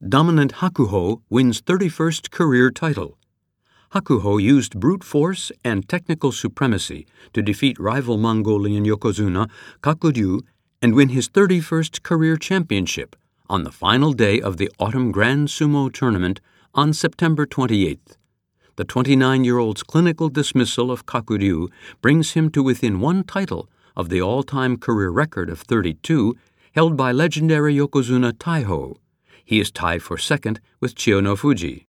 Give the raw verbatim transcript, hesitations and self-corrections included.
Dominant Hakuho wins thirty-first career title. Hakuho used brute force and technical supremacy to defeat rival Mongolian yokozuna Kakuryu and win his thirty-first career championship on the final day of the Autumn Grand Sumo Tournament on September twenty-eighth. The twenty-nine-year-old's clinical dismissal of Kakuryu brings him to within one title of the all-time career record of thirty-two held by legendary yokozuna Taiho. He is tied for second with Chiyonofuji.